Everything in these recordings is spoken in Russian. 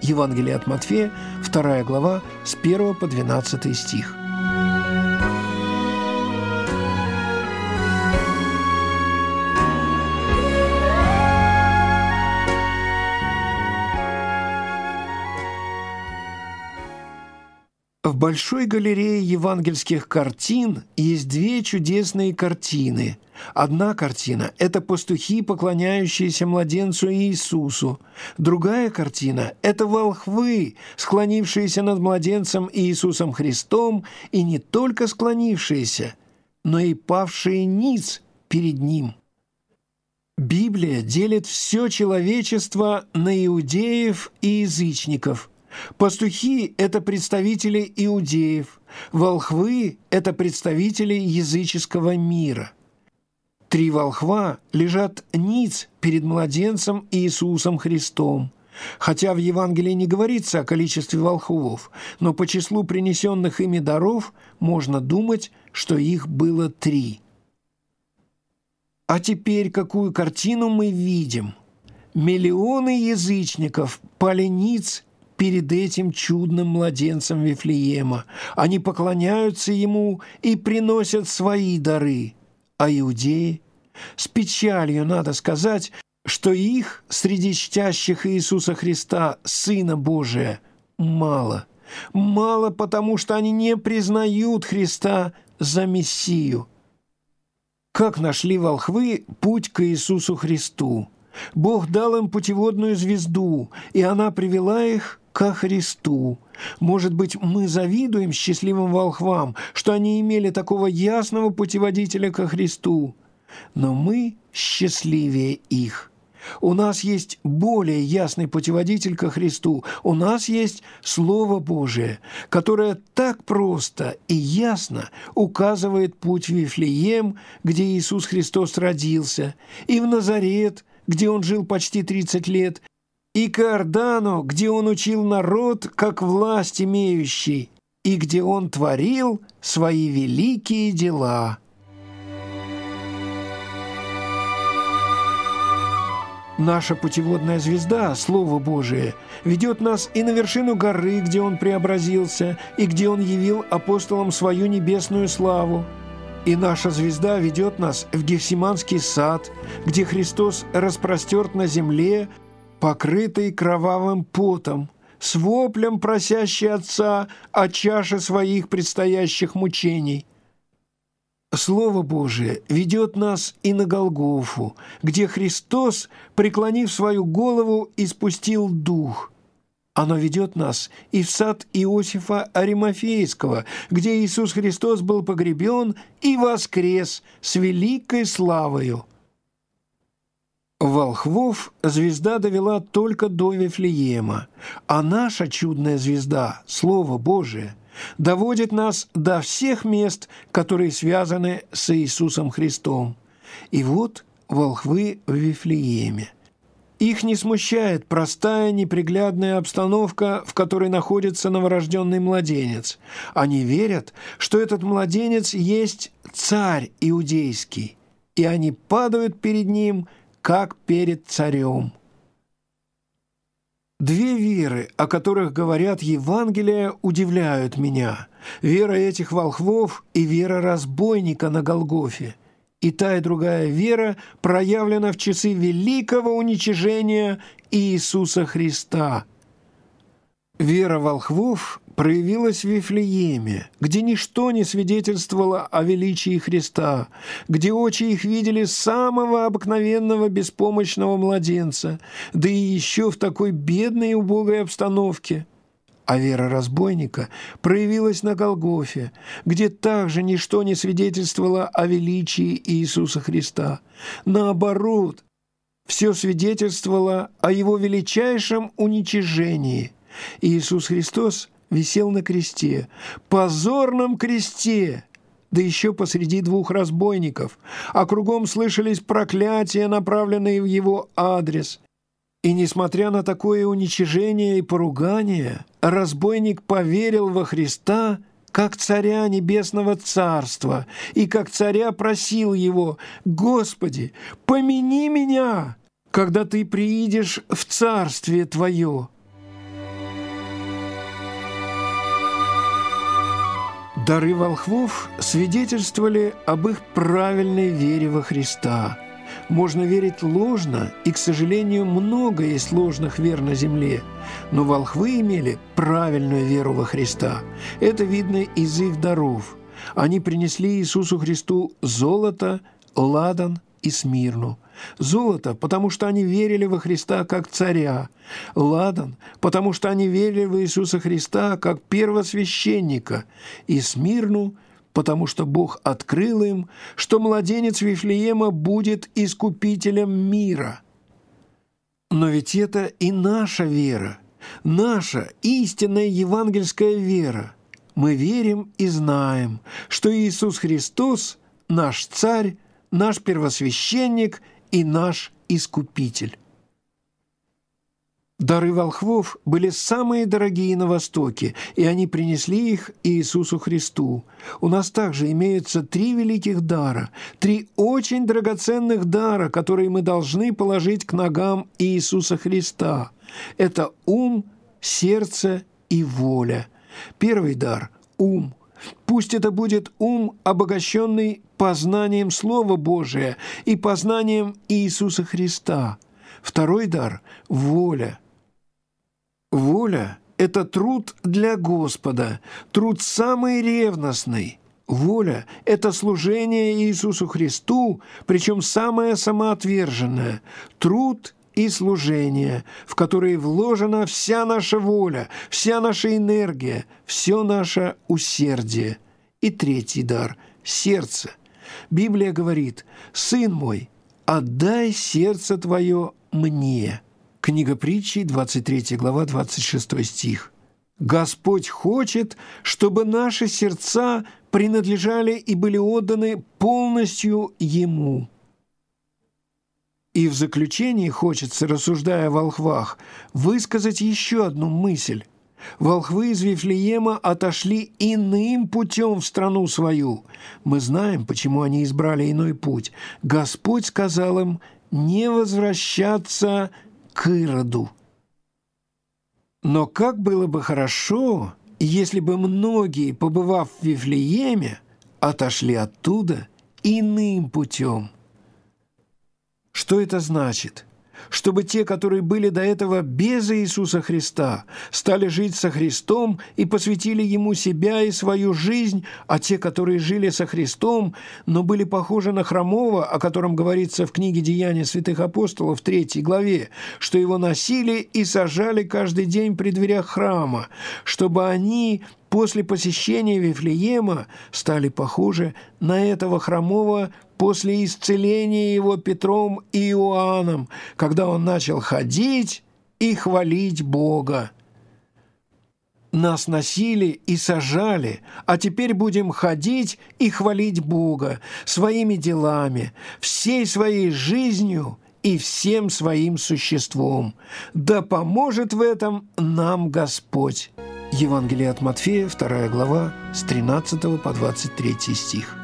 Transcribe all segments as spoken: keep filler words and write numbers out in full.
Евангелие от Матфея, вторая глава, с первого по двенадцатый стих. В Большой галерее евангельских картин есть две чудесные картины. Одна картина – это пастухи, поклоняющиеся младенцу Иисусу. Другая картина – это волхвы, склонившиеся над младенцем Иисусом Христом, и не только склонившиеся, но и павшие ниц перед Ним. Библия делит все человечество на иудеев и язычников. Пастухи – это представители иудеев, волхвы – это представители языческого мира. Три волхва лежат ниц перед младенцем Иисусом Христом. Хотя в Евангелии не говорится о количестве волхвов, но по числу принесенных ими даров можно думать, что их было три. А теперь какую картину мы видим? Миллионы язычников пали ниц перед этим чудным младенцем Вифлеема. Они поклоняются Ему и приносят свои дары. А иудеи? С печалью надо сказать, что их среди чтящих Иисуса Христа, Сына Божия, мало. Мало, потому что они не признают Христа за Мессию. Как нашли волхвы путь к Иисусу Христу? Бог дал им путеводную звезду, и она привела их ко Христу. Может быть, мы завидуем счастливым волхвам, что они имели такого ясного путеводителя ко Христу, но мы счастливее их. У нас есть более ясный путеводитель ко Христу. У нас есть Слово Божие, которое так просто и ясно указывает путь в Вифлеем, где Иисус Христос родился, и в Назарет, где Он жил почти тридцать лет, и к Иордану, где Он учил народ, как власть имеющий, и где Он творил свои великие дела. Наша путеводная звезда, Слово Божие, ведет нас и на вершину горы, где Он преобразился, и где Он явил апостолам свою небесную славу. И наша звезда ведет нас в Гефсиманский сад, где Христос распростерт на земле, покрытый кровавым потом, с воплем просящий Отца о чаше своих предстоящих мучений. Слово Божие ведет нас и на Голгофу, где Христос, преклонив свою голову, испустил дух. Оно ведет нас и в сад Иосифа Аримафейского, где Иисус Христос был погребен и воскрес с великой славою. Волхвов звезда довела только до Вифлеема, а наша чудная звезда, Слово Божие, доводит нас до всех мест, которые связаны с Иисусом Христом. И вот волхвы в Вифлееме. Их не смущает простая, неприглядная обстановка, в которой находится новорожденный младенец. Они верят, что этот младенец есть царь иудейский, и они падают перед ним, как перед царем. Две веры, о которых говорят Евангелия, удивляют меня. Вера этих волхвов и вера разбойника на Голгофе. И та, и другая вера проявлена в часы великого уничижения Иисуса Христа. Вера волхвов проявилась в Вифлееме, где ничто не свидетельствовало о величии Христа, где очи их видели самого обыкновенного беспомощного младенца, да и еще в такой бедной и убогой обстановке. А вера разбойника проявилась на Голгофе, где также ничто не свидетельствовало о величии Иисуса Христа. Наоборот, все свидетельствовало о Его величайшем уничижении. Иисус Христос висел на кресте, позорном кресте, да еще посреди двух разбойников, а кругом слышались проклятия, направленные в Его адрес. И, несмотря на такое уничижение и поругание, разбойник поверил во Христа как царя небесного царства, и как царя просил Его: «Господи, помяни меня, когда Ты приидешь в царствие Твое». Дары волхвов свидетельствовали об их правильной вере во Христа. Можно верить ложно, и, к сожалению, много есть ложных вер на земле, но волхвы имели правильную веру во Христа. Это видно из их даров. Они принесли Иисусу Христу золото, ладан и смирну. Золото, потому что они верили во Христа как царя. Ладан, потому что они верили в Иисуса Христа как первосвященника. И смирну, потому что Бог открыл им, что младенец Вифлеема будет искупителем мира. Но ведь это и наша вера, наша истинная евангельская вера. Мы верим и знаем, что Иисус Христос – наш Царь, наш первосвященник и наш Искупитель. Дары волхвов были самые дорогие на Востоке, и они принесли их Иисусу Христу. У нас также имеются три великих дара, три очень драгоценных дара, которые мы должны положить к ногам Иисуса Христа. Это ум, сердце и воля. Первый дар – ум. Пусть это будет ум, обогащенный познанием Слова Божия и познанием Иисуса Христа. Второй дар – воля. Воля – это труд для Господа, труд самый ревностный. Воля – это служение Иисусу Христу, причем самое самоотверженное. Труд и служение, в которые вложена вся наша воля, вся наша энергия, все наше усердие. И третий дар – сердце. Библия говорит: «Сын мой, отдай сердце твое мне». Книга Притчи, двадцать третья глава, двадцать шестой стих. Господь хочет, чтобы наши сердца принадлежали и были отданы полностью Ему. И в заключении хочется, рассуждая о волхвах, высказать еще одну мысль. Волхвы из Вифлеема отошли иным путем в страну свою. Мы знаем, почему они избрали иной путь. Господь сказал им не возвращаться к Ироду. Но как было бы хорошо, если бы многие, побывав в Вифлееме, отошли оттуда иным путем. Что это значит? Чтобы те, которые были до этого без Иисуса Христа, стали жить со Христом и посвятили Ему себя и свою жизнь, а те, которые жили со Христом, но были похожи на хромого, о котором говорится в книге «Деяния святых апостолов» в третьей главе, что его носили и сажали каждый день при дверях храма, чтобы они после посещения Вифлеема стали похожи на этого хромого после исцеления его Петром и Иоанном, когда он начал ходить и хвалить Бога. Нас носили и сажали, а теперь будем ходить и хвалить Бога своими делами, всей своей жизнью и всем своим существом. Да поможет в этом нам Господь. Евангелие от Матфея, вторая глава, с тринадцатого по двадцать третий стих.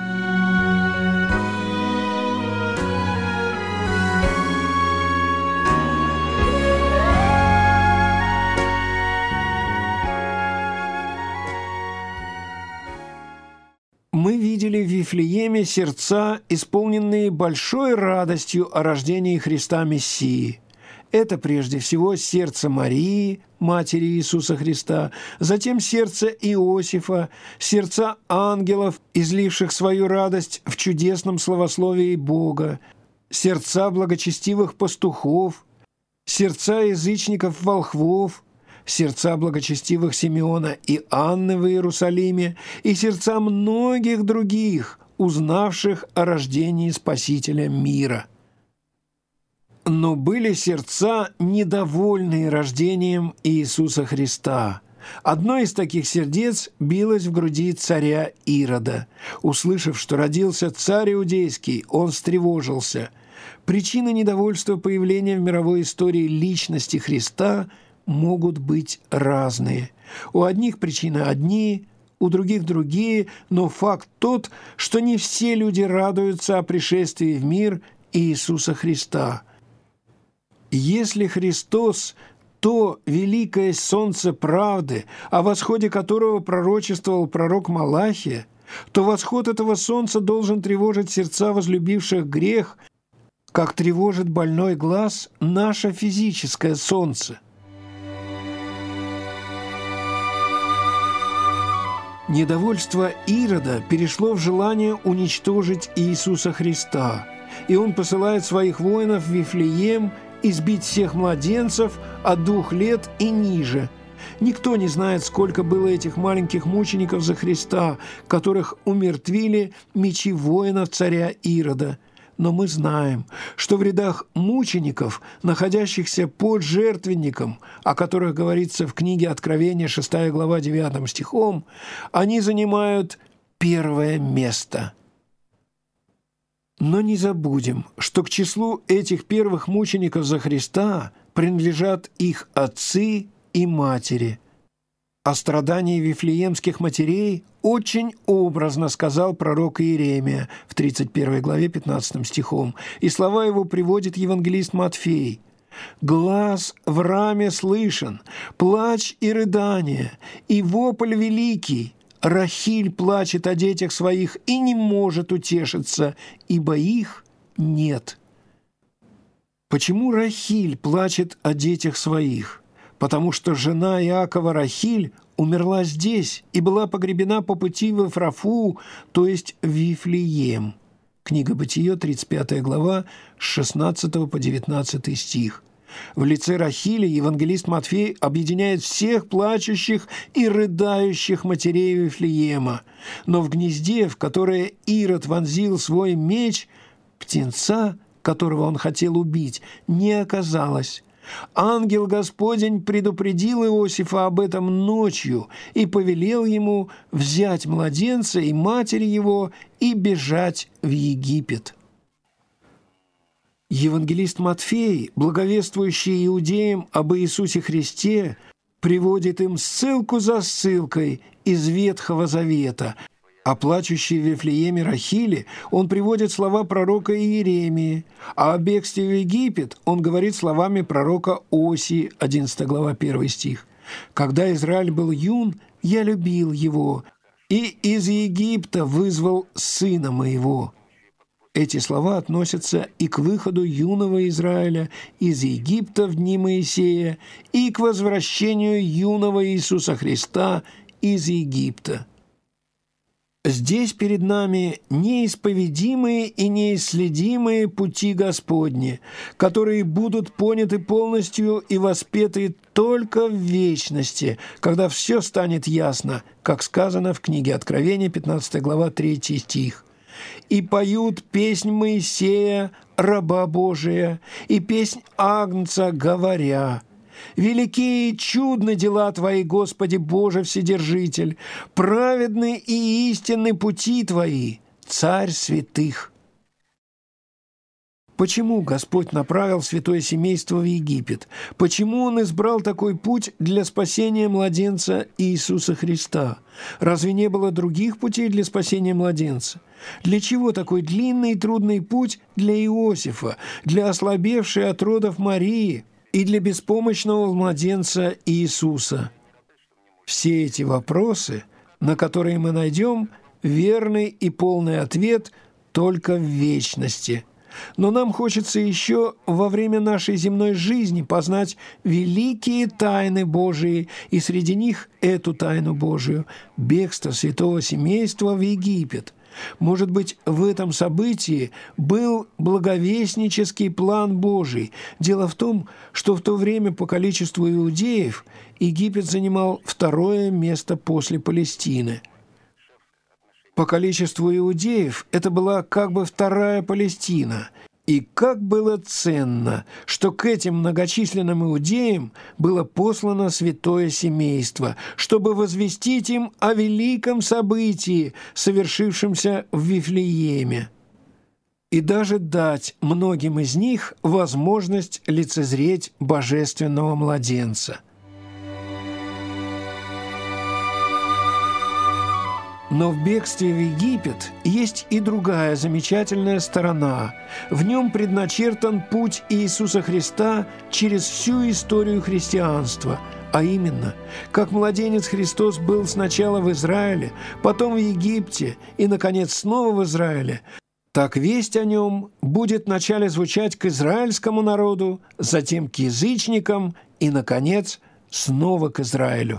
Мы видели в Вифлееме сердца, исполненные большой радостью о рождении Христа Мессии. Это прежде всего сердце Марии, матери Иисуса Христа, затем сердце Иосифа, сердца ангелов, изливших свою радость в чудесном славословии Бога, сердца благочестивых пастухов, сердца язычников-волхвов, сердца благочестивых Симеона и Анны в Иерусалиме и сердца многих других, узнавших о рождении Спасителя мира. Но были сердца, недовольные рождением Иисуса Христа. Одно из таких сердец билось в груди царя Ирода. Услышав, что родился царь Иудейский, он встревожился. Причины недовольства появления в мировой истории личности Христа могут быть разные. У одних причины одни, у других другие, но факт тот, что не все люди радуются о пришествии в мир Иисуса Христа. Если Христос то великое солнце правды, о восходе которого пророчествовал пророк Малахия, то восход этого солнца должен тревожить сердца возлюбивших грех, как тревожит больной глаз наше физическое солнце. Недовольство Ирода перешло в желание уничтожить Иисуса Христа, и он посылает своих воинов в Вифлеем избить всех младенцев от двух лет и ниже. Никто не знает, сколько было этих маленьких мучеников за Христа, которых умертвили мечи воинов царя Ирода. Но мы знаем, что в рядах мучеников, находящихся под жертвенником, о которых говорится в книге Откровения, шестая глава, девятым стихом, они занимают первое место. Но не забудем, что к числу этих первых мучеников за Христа принадлежат их отцы и матери. О страдании вифлеемских матерей очень образно сказал пророк Иеремия в тридцать первой главе пятнадцатым стихом, и слова его приводит евангелист Матфей. «Глас в раме слышен, плач и рыдание, и вопль великий. Рахиль плачет о детях своих и не может утешиться, ибо их нет». Почему Рахиль плачет о детях своих? Потому что жена Иакова Рахиль умерла здесь и была погребена по пути в Эфрафу, то есть в Вифлеем. Книга Бытие, тридцать пятая глава, с шестнадцатого по девятнадцатый стих. В лице Рахили евангелист Матфей объединяет всех плачущих и рыдающих матерей Вифлеема. Но в гнезде, в которое Ирод вонзил свой меч, птенца, которого он хотел убить, не оказалось. Ангел Господень предупредил Иосифа об этом ночью и повелел ему взять младенца и матери его и бежать в Египет. Евангелист Матфей, благовествующий иудеям об Иисусе Христе, приводит им ссылку за ссылкой из Ветхого Завета. А плачущей в Вифлееме Рахили он приводит слова пророка Иеремии, а о бегстве в Египет он говорит словами пророка Осии, одиннадцатая глава, первый стих. «Когда Израиль был юн, я любил его, и из Египта вызвал сына моего». Эти слова относятся и к выходу юного Израиля из Египта в дни Моисея, и к возвращению юного Иисуса Христа из Египта. Здесь перед нами неисповедимые и неисследимые пути Господни, которые будут поняты полностью и воспеты только в вечности, когда все станет ясно, как сказано в книге Откровения, пятнадцатая глава, третий стих. «И поют песнь Моисея, раба Божия, и песнь Агнца, говоря: велики и чудны дела Твои, Господи Боже Вседержитель, праведны и истинны пути Твои, Царь святых». Почему Господь направил святое семейство в Египет? Почему Он избрал такой путь для спасения младенца Иисуса Христа? Разве не было других путей для спасения младенца? Для чего такой длинный и трудный путь для Иосифа, для ослабевшей от родов Марии и для беспомощного младенца Иисуса? Все эти вопросы, на которые мы найдем верный и полный ответ только в вечности. Но нам хочется еще во время нашей земной жизни познать великие тайны Божии, и среди них эту тайну Божию – бегство святого семейства в Египет. Может быть, в этом событии был благовестнический план Божий. Дело в том, что в то время по количеству иудеев Египет занимал второе место после Палестины. По количеству иудеев это была как бы вторая Палестина. И как было ценно, что к этим многочисленным иудеям было послано святое семейство, чтобы возвестить им о великом событии, совершившемся в Вифлееме, и даже дать многим из них возможность лицезреть божественного младенца. Но в бегстве в Египет есть и другая замечательная сторона. В нем предначертан путь Иисуса Христа через всю историю христианства, а именно, как младенец Христос был сначала в Израиле, потом в Египте и, наконец, снова в Израиле, так весть о нем будет вначале звучать к израильскому народу, затем к язычникам и, наконец, снова к Израилю.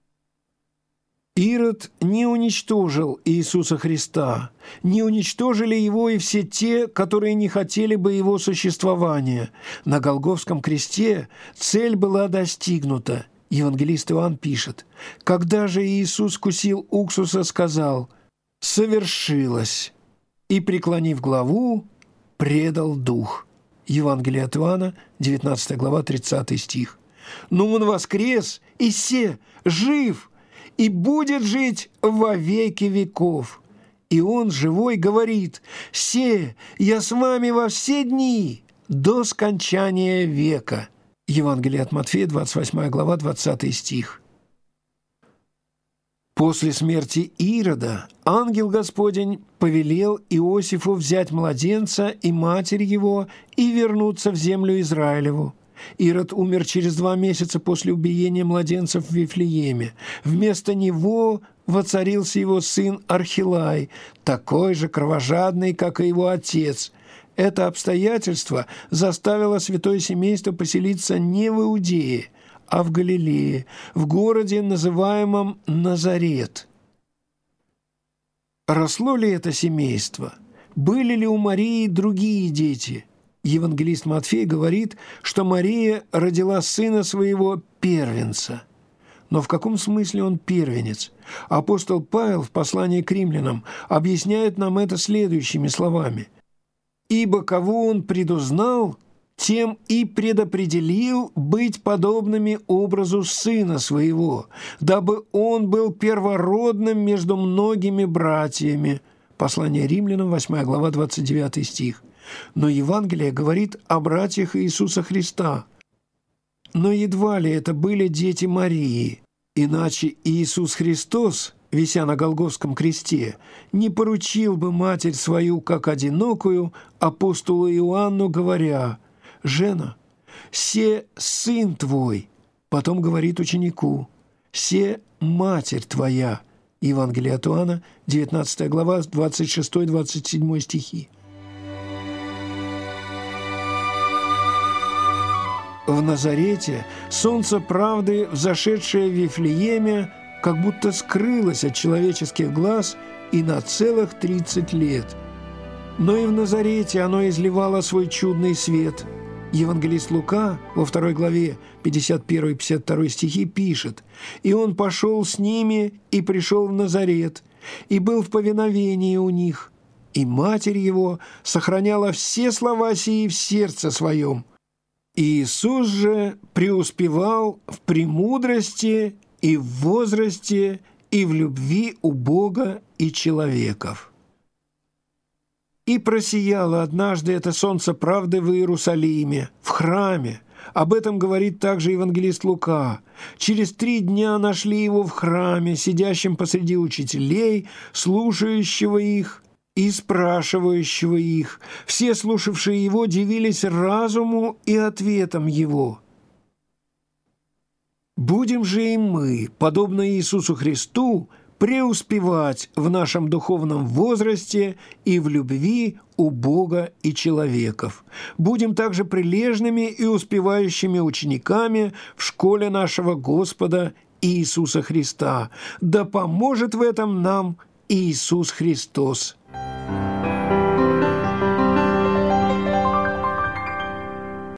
Ирод не уничтожил Иисуса Христа, не уничтожили его и все те, которые не хотели бы его существования. На Голгофском кресте цель была достигнута. Евангелист Иоанн пишет: «Когда же Иисус вкусил уксуса, сказал: „Совершилось!“ и, преклонив главу, предал дух». Евангелие от Иоанна, девятнадцатая глава, тридцатый стих. «Но Он воскрес, и се жив, и будет жить во веки веков. И Он, живой, говорит: „Се, я с вами во все дни до скончания века». Евангелие от Матфея, двадцать восьмая глава, двадцатый стих. После смерти Ирода ангел Господень повелел Иосифу взять младенца и матерь его и вернуться в землю Израилеву. Ирод умер через два месяца после убиения младенцев в Вифлееме. Вместо него воцарился его сын Архилай, такой же кровожадный, как и его отец. Это обстоятельство заставило святое семейство поселиться не в Иудее, а в Галилее, в городе, называемом Назарет. Росло ли это семейство? Были ли у Марии другие дети? Евангелист Матфей говорит, что Мария родила сына своего первенца. Но в каком смысле он первенец? Апостол Павел в послании к римлянам объясняет нам это следующими словами: «Ибо кого он предузнал, тем и предопределил быть подобными образу Сына Своего, дабы Он был первородным между многими братьями». Послание римлянам, восьмая глава, двадцать девятый стих. Но Евангелие говорит о братьях Иисуса Христа. Но едва ли это были дети Марии, иначе Иисус Христос, вися на Голгофском кресте, не поручил бы матерь свою, как одинокую, апостолу Иоанну, говоря: «Жена, се сын твой», потом говорит ученику: «Се матерь твоя». Евангелие от Иоанна, девятнадцатая глава, двадцать шестой двадцать седьмой стихи. В Назарете солнце правды, взошедшее в Вифлееме, как будто скрылось от человеческих глаз и на целых тридцать лет. Но и в Назарете оно изливало свой чудный свет. Евангелист Лука во второй главе пятьдесят первый пятьдесят второй стихи пишет: «И он пошел с ними и пришел в Назарет, и был в повиновении у них, и матерь его сохраняла все слова сии в сердце своем. Иисус же преуспевал в премудрости и в возрасте, и в любви у Бога и человеков». И просияло однажды это солнце правды в Иерусалиме, в храме. Об этом говорит также евангелист Лука. Через три дня нашли его в храме, сидящим посреди учителей, слушающего их и спрашивающего их. Все слушавшие его дивились разуму и ответам его. Будем же и мы, подобно Иисусу Христу, преуспевать в нашем духовном возрасте и в любви у Бога и человеков. Будем также прилежными и успевающими учениками в школе нашего Господа Иисуса Христа. Да поможет в этом нам Иисус Христос.